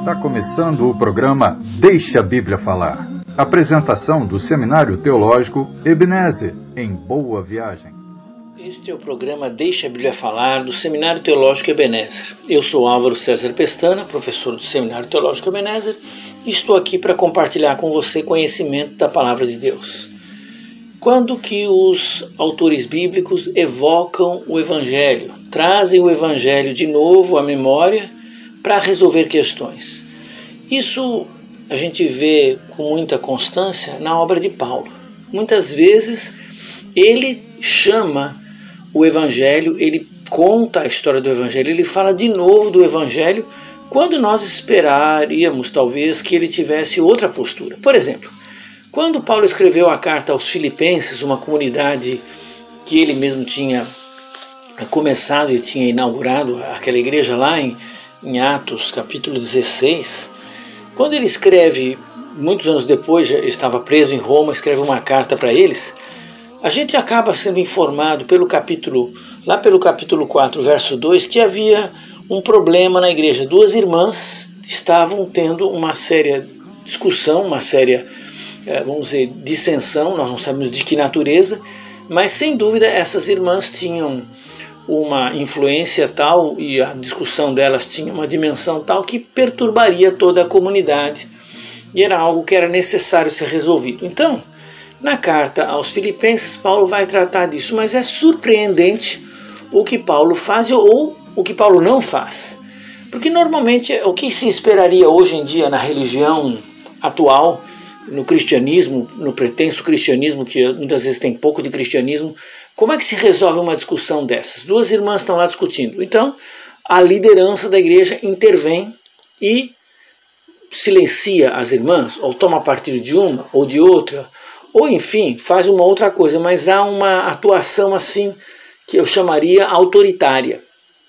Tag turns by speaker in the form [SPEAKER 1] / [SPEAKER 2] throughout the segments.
[SPEAKER 1] Está começando o programa Deixa a Bíblia Falar. Apresentação do Seminário Teológico Ebenezer, em Boa Viagem.
[SPEAKER 2] Este é o programa Deixa a Bíblia Falar do Seminário Teológico Ebenezer. Eu sou Álvaro César Pestana, professor do Seminário Teológico Ebenezer, e estou aqui para compartilhar com você conhecimento da Palavra de Deus. Quando que os autores bíblicos evocam o Evangelho, trazem o Evangelho de novo à memória para resolver questões? Isso a gente vê com muita constância na obra de Paulo. Muitas vezes ele chama o Evangelho, ele conta a história do Evangelho, ele fala de novo do Evangelho quando nós esperaríamos talvez que ele tivesse outra postura. Por exemplo, quando Paulo escreveu a carta aos Filipenses, uma comunidade que ele mesmo tinha começado e tinha inaugurado aquela igreja lá em Atos capítulo 16, quando ele escreve, muitos anos depois, já estava preso em Roma, escreve uma carta para eles, a gente acaba sendo informado pelo capítulo 4, verso 2, que havia um problema na igreja. Duas irmãs estavam tendo uma séria discussão, uma séria, vamos dizer, dissensão, nós não sabemos de que natureza, mas sem dúvida essas irmãs tinham uma influência tal e a discussão delas tinha uma dimensão tal que perturbaria toda a comunidade e era algo que era necessário ser resolvido. Então, na carta aos Filipenses, Paulo vai tratar disso, mas é surpreendente o que Paulo faz ou o que Paulo não faz. Porque normalmente o que se esperaria hoje em dia na religião atual, no cristianismo, no pretenso cristianismo, que muitas vezes tem pouco de cristianismo, como é que se resolve uma discussão dessas? Duas irmãs estão lá discutindo. Então, a liderança da igreja intervém e silencia as irmãs, ou toma partido de uma ou de outra, ou enfim, faz uma outra coisa, mas há uma atuação assim que eu chamaria autoritária.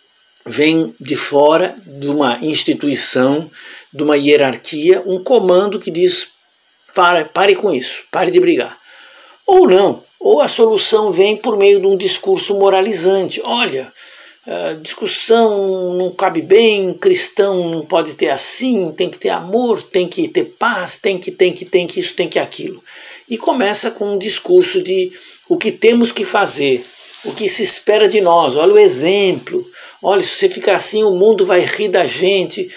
[SPEAKER 2] Vem de fora de uma instituição, de uma hierarquia, um comando que diz: pare com isso, pare de brigar. Ou não, ou a solução vem por meio de um discurso moralizante. Olha, a discussão não cabe bem, cristão não pode ter assim, tem que ter amor, tem que ter paz, tem que isso, tem que aquilo. E começa com um discurso de o que temos que fazer, o que se espera de nós, olha o exemplo, olha, se você ficar assim o mundo vai rir da gente.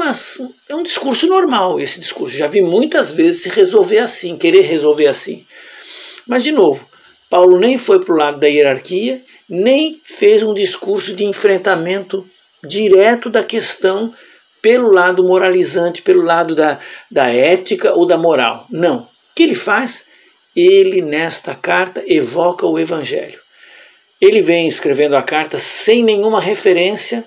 [SPEAKER 2] É um discurso normal esse discurso, já vi muitas vezes se resolver assim, querer resolver assim. Mas de novo, Paulo nem foi para o lado da hierarquia, nem fez um discurso de enfrentamento direto da questão pelo lado moralizante, pelo lado da ética ou da moral. Não. O que ele faz? Ele, nesta carta, evoca o Evangelho. Ele vem escrevendo a carta sem nenhuma referência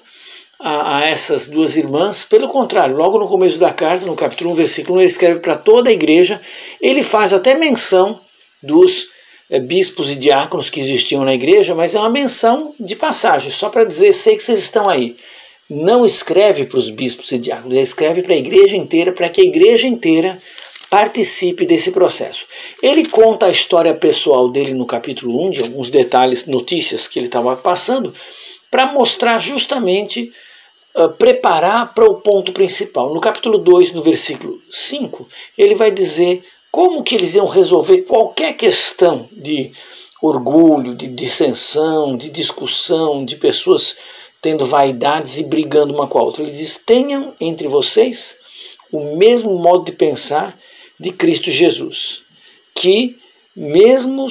[SPEAKER 2] a essas duas irmãs. Pelo contrário, logo no começo da carta, no capítulo 1, versículo 1, ele escreve para toda a igreja. Ele faz até menção dos bispos e diáconos que existiam na igreja, mas é uma menção de passagem, só para dizer: sei que vocês estão aí. Não escreve para os bispos e diáconos, ele escreve para a igreja inteira, para que a igreja inteira participe desse processo. Ele conta a história pessoal dele no capítulo 1, de alguns detalhes, notícias que ele estava passando, para mostrar justamente, preparar para o ponto principal. No capítulo 2, no versículo 5, ele vai dizer como que eles iam resolver qualquer questão de orgulho, de dissensão, de discussão, de pessoas tendo vaidades e brigando uma com a outra. Ele diz: tenham entre vocês o mesmo modo de pensar de Cristo Jesus, que mesmo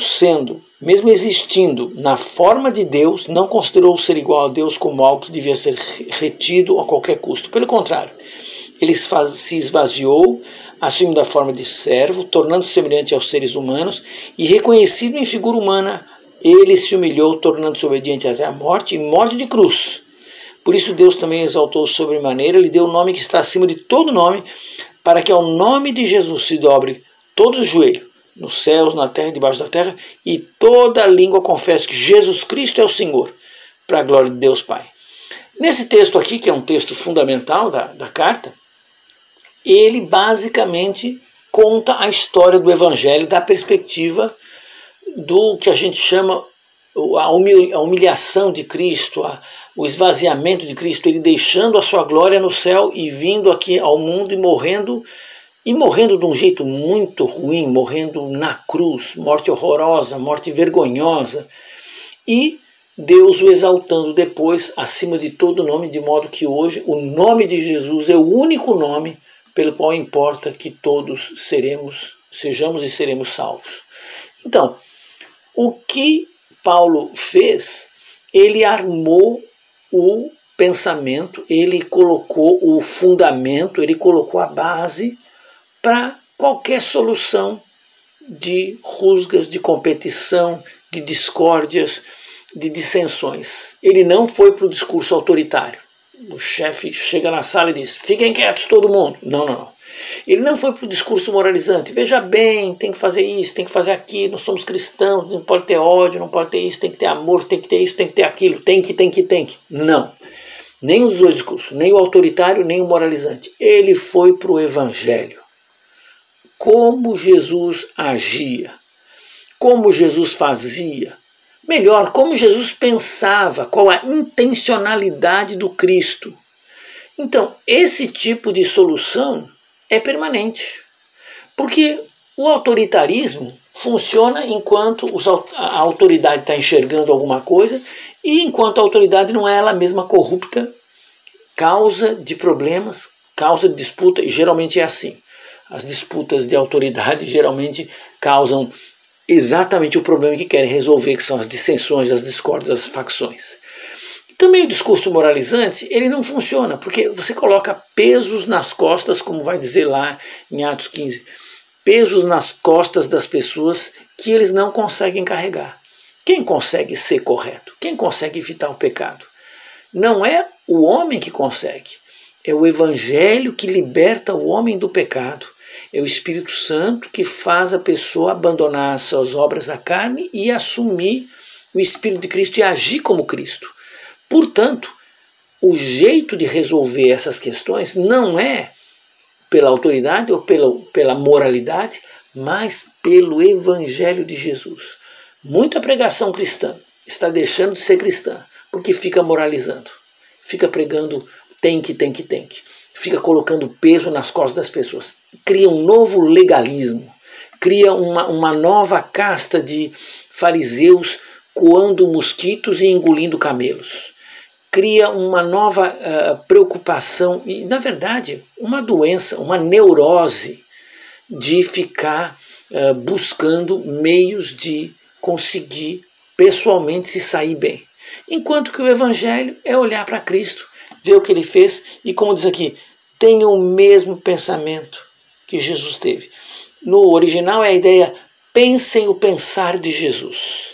[SPEAKER 2] existindo na forma de Deus, não considerou ser igual a Deus como algo que devia ser retido a qualquer custo. Pelo contrário, ele se esvaziou, assumindo a forma de servo, tornando-se semelhante aos seres humanos, e reconhecido em figura humana, ele se humilhou, tornando-se obediente até a morte, e morte de cruz. Por isso Deus também exaltou sobremaneira, lhe deu o nome que está acima de todo nome, para que ao nome de Jesus se dobre todo o joelho, nos céus, na terra e debaixo da terra, e toda língua confesse que Jesus Cristo é o Senhor, para a glória de Deus Pai. Nesse texto aqui, que é um texto fundamental da carta, ele basicamente conta a história do Evangelho da perspectiva do que a gente chama a humilhação de Cristo, o esvaziamento de Cristo, ele deixando a sua glória no céu e vindo aqui ao mundo e morrendo de um jeito muito ruim, morrendo na cruz, morte horrorosa, morte vergonhosa, e Deus o exaltando depois acima de todo nome, de modo que hoje o nome de Jesus é o único nome pelo qual importa que todos sejamos e seremos salvos. Então, o que Paulo fez, ele armou o pensamento, ele colocou o fundamento, ele colocou a base para qualquer solução de rusgas, de competição, de discórdias, de dissensões. Ele não foi para o discurso autoritário. O chefe chega na sala e diz: fiquem quietos todo mundo. Não. Ele não foi para o discurso moralizante. Veja bem, tem que fazer isso, tem que fazer aquilo, nós somos cristãos, não pode ter ódio, não pode ter isso, tem que ter amor, tem que ter isso, tem que ter aquilo, tem que. Não. Nem os dois discursos, nem o autoritário, nem o moralizante. Ele foi para o evangelho. Como Jesus agia, como Jesus fazia, melhor, como Jesus pensava, qual a intencionalidade do Cristo. Então, esse tipo de solução é permanente, porque o autoritarismo funciona enquanto a autoridade está enxergando alguma coisa e enquanto a autoridade não é ela mesma corrupta, causa de problemas, causa de disputa, e geralmente é assim. As disputas de autoridade geralmente causam exatamente o problema que querem resolver, que são as dissensões, as discórdias, as facções. Também o discurso moralizante, ele não funciona, porque você coloca pesos nas costas, como vai dizer lá em Atos 15, pesos nas costas das pessoas que eles não conseguem carregar. Quem consegue ser correto? Quem consegue evitar o pecado? Não é o homem que consegue, é o evangelho que liberta o homem do pecado. É o Espírito Santo que faz a pessoa abandonar as suas obras da carne e assumir o Espírito de Cristo e agir como Cristo. Portanto, o jeito de resolver essas questões não é pela autoridade ou pela moralidade, mas pelo Evangelho de Jesus. Muita pregação cristã está deixando de ser cristã porque fica moralizando, fica pregando tem que. Fica colocando peso nas costas das pessoas. Cria um novo legalismo, cria uma nova casta de fariseus coando mosquitos e engolindo camelos. Cria uma nova preocupação e, na verdade, uma doença, uma neurose de ficar buscando meios de conseguir pessoalmente se sair bem. Enquanto que o Evangelho é olhar para Cristo, ver o que ele fez e, como diz aqui, tenha o mesmo pensamento que Jesus teve. No original é a ideia, pensem o pensar de Jesus.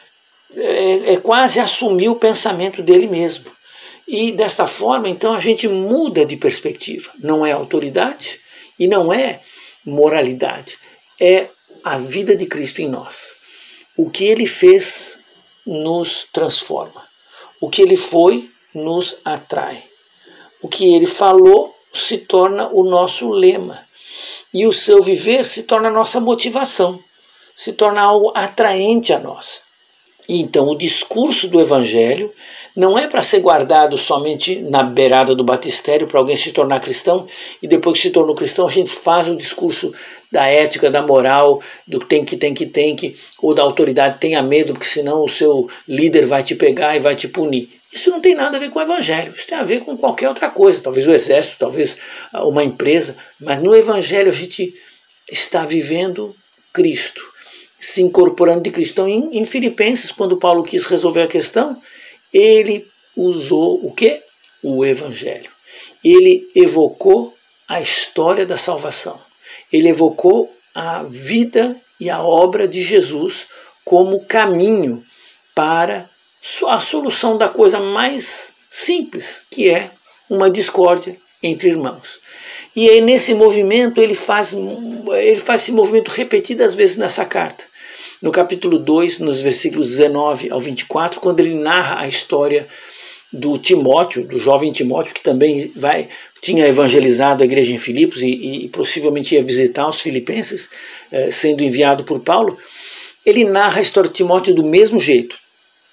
[SPEAKER 2] É quase assumir o pensamento dele mesmo. E desta forma, então, a gente muda de perspectiva. Não é autoridade e não é moralidade. É a vida de Cristo em nós. O que ele fez nos transforma. O que ele foi nos atrai. O que ele falou se torna o nosso lema. E o seu viver se torna a nossa motivação. Se torna algo atraente a nós. E então o discurso do Evangelho não é para ser guardado somente na beirada do batistério para alguém se tornar cristão e depois que se tornou cristão a gente faz o discurso da ética, da moral, do tem que, ou da autoridade, tenha medo porque senão o seu líder vai te pegar e vai te punir. Isso não tem nada a ver com o Evangelho, isso tem a ver com qualquer outra coisa, talvez o exército, talvez uma empresa, mas no Evangelho a gente está vivendo Cristo, se incorporando de Cristo. Então, em Filipenses, quando Paulo quis resolver a questão, ele usou o quê? O Evangelho. Ele evocou a história da salvação. Ele evocou a vida e a obra de Jesus como caminho para a solução da coisa mais simples, que é uma discórdia entre irmãos. E aí, nesse movimento, ele faz esse movimento repetidas vezes nessa carta. No capítulo 2, nos versículos 19 ao 24, quando ele narra a história do Timóteo, do jovem Timóteo, que também tinha evangelizado a igreja em Filipos e possivelmente ia visitar os filipenses, sendo enviado por Paulo, ele narra a história de Timóteo do mesmo jeito.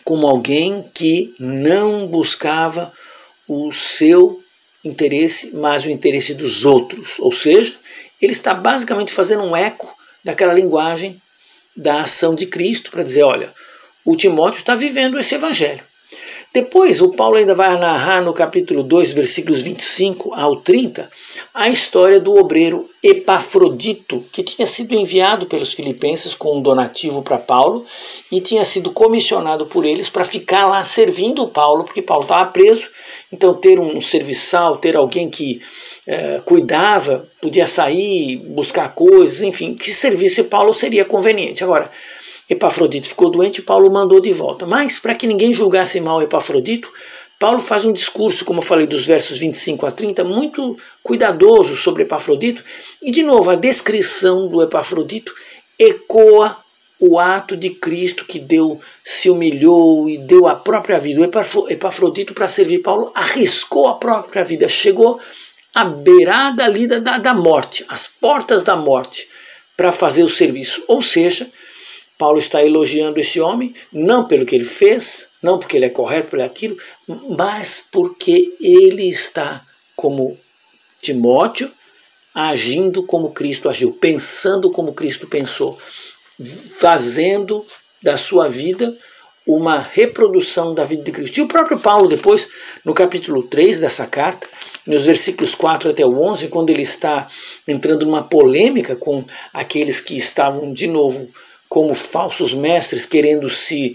[SPEAKER 2] como alguém que não buscava o seu interesse, mas o interesse dos outros. Ou seja, ele está basicamente fazendo um eco daquela linguagem da ação de Cristo para dizer, olha, o Timóteo está vivendo esse evangelho. Depois, o Paulo ainda vai narrar no capítulo 2, versículos 25 ao 30, a história do obreiro Epafrodito, que tinha sido enviado pelos filipenses com um donativo para Paulo e tinha sido comissionado por eles para ficar lá servindo o Paulo, porque Paulo estava preso. Então, ter um serviçal, ter alguém que cuidava, podia sair, buscar coisas, enfim, que servisse Paulo seria conveniente. Agora, Epafrodito ficou doente e Paulo mandou de volta. Mas, para que ninguém julgasse mal Epafrodito, Paulo faz um discurso, como eu falei, dos versos 25 a 30, muito cuidadoso sobre Epafrodito. E, de novo, a descrição do Epafrodito ecoa o ato de Cristo que se humilhou e deu a própria vida. O Epafrodito, para servir Paulo, arriscou a própria vida, chegou à beirada ali da morte, às portas da morte, para fazer o serviço. Ou seja, Paulo está elogiando esse homem, não pelo que ele fez, não porque ele é correto por aquilo, mas porque ele está, como Timóteo, agindo como Cristo agiu, pensando como Cristo pensou, fazendo da sua vida uma reprodução da vida de Cristo. E o próprio Paulo, depois, no capítulo 3 dessa carta, nos versículos 4 até o 11, quando ele está entrando numa polêmica com aqueles que estavam, de novo, como falsos mestres, querendo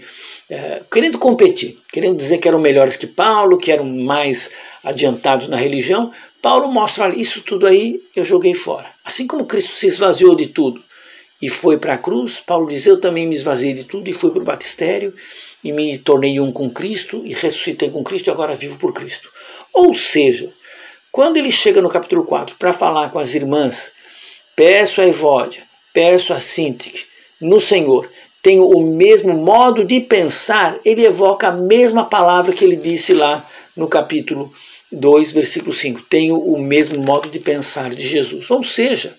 [SPEAKER 2] competir, querendo dizer que eram melhores que Paulo, que eram mais adiantados na religião, Paulo mostra, olha, isso tudo aí eu joguei fora. Assim como Cristo se esvaziou de tudo e foi para a cruz, Paulo diz, eu também me esvaziei de tudo e fui para o batistério e me tornei um com Cristo e ressuscitei com Cristo e agora vivo por Cristo. Ou seja, quando ele chega no capítulo 4 para falar com as irmãs, peço a Evódia, peço a Sintique, no Senhor, tenho o mesmo modo de pensar, ele evoca a mesma palavra que ele disse lá no capítulo 2, versículo 5. Tenho o mesmo modo de pensar de Jesus. Ou seja,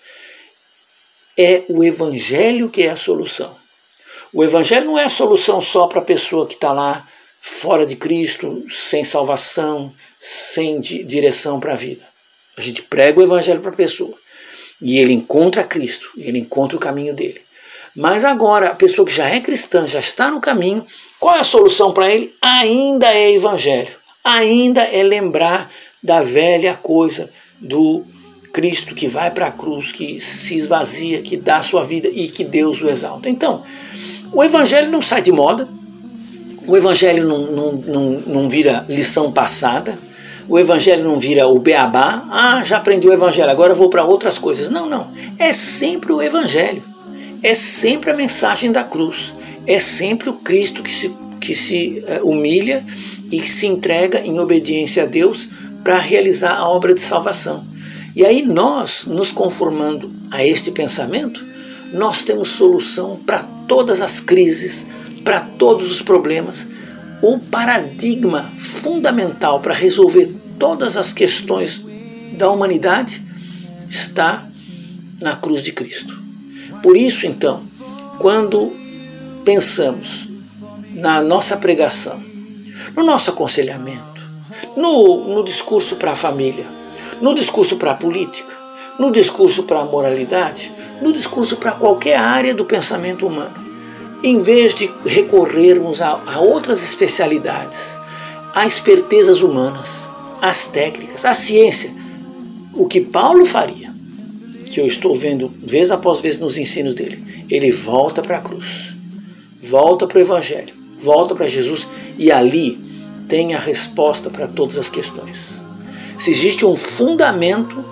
[SPEAKER 2] é o Evangelho que é a solução. O Evangelho não é a solução só para a pessoa que está lá fora de Cristo, sem salvação, sem direção para a vida. A gente prega o Evangelho para a pessoa e ele encontra Cristo, ele encontra o caminho dele. Mas agora, a pessoa que já é cristã, já está no caminho, qual é a solução para ele? Ainda é evangelho. Ainda é lembrar da velha coisa do Cristo que vai para a cruz, que se esvazia, que dá a sua vida e que Deus o exalta. Então, o evangelho não sai de moda, o evangelho não vira lição passada, o evangelho não vira o beabá, já aprendi o evangelho, agora eu vou para outras coisas. Não. É sempre o evangelho. É sempre a mensagem da cruz, é sempre o Cristo que se humilha e que se entrega em obediência a Deus para realizar a obra de salvação. E aí nós, nos conformando a este pensamento, nós temos solução para todas as crises, para todos os problemas. O paradigma fundamental para resolver todas as questões da humanidade está na cruz de Cristo. Por isso, então, quando pensamos na nossa pregação, no nosso aconselhamento, no discurso para a família, no discurso para a política, no discurso para a moralidade, no discurso para qualquer área do pensamento humano, em vez de recorrermos a outras especialidades, a espertezas humanas, as técnicas, a ciência, o que Paulo faria, que eu estou vendo vez após vez nos ensinos dele, ele volta para a cruz, volta para o Evangelho, volta para Jesus e ali tem a resposta para todas as questões. Se existe um fundamento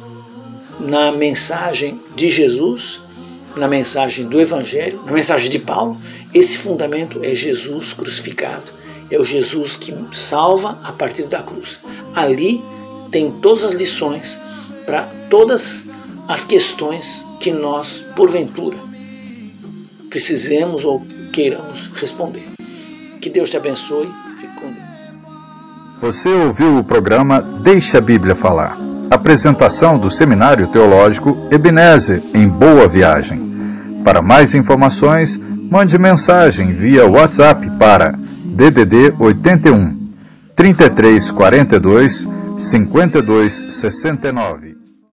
[SPEAKER 2] na mensagem de Jesus, na mensagem do Evangelho, na mensagem de Paulo, esse fundamento é Jesus crucificado, é o Jesus que salva a partir da cruz. Ali tem todas as lições para todas as questões que nós, porventura, precisemos ou queiramos responder. Que Deus te abençoe. Fique com Deus.
[SPEAKER 1] Você ouviu o programa Deixa a Bíblia Falar. Apresentação do Seminário Teológico Ebenezer, em Boa Viagem. Para mais informações, mande mensagem via WhatsApp para DDD 81 3342 5269.